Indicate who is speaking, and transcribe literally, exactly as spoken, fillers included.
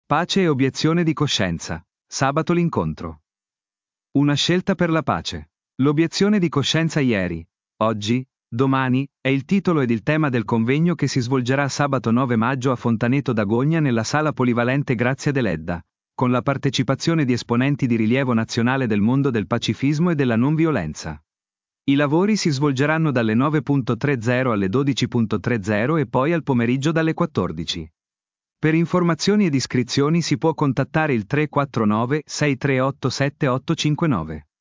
Speaker 1: Pace e obiezione di coscienza. Sabato l'incontro. Una scelta per la pace. L'obiezione di coscienza ieri, oggi, domani, è il titolo ed il tema del convegno che si svolgerà sabato nove maggio a Fontaneto d'Agogna nella sala polivalente Grazia Deledda, con la partecipazione di esponenti di rilievo nazionale del mondo del pacifismo e della non violenza. I lavori si svolgeranno dalle nove e trenta alle dodici e trenta e poi al pomeriggio dalle quattordici. Per informazioni ed iscrizioni si può contattare il tre quattro nove sei tre otto sette otto cinque nove.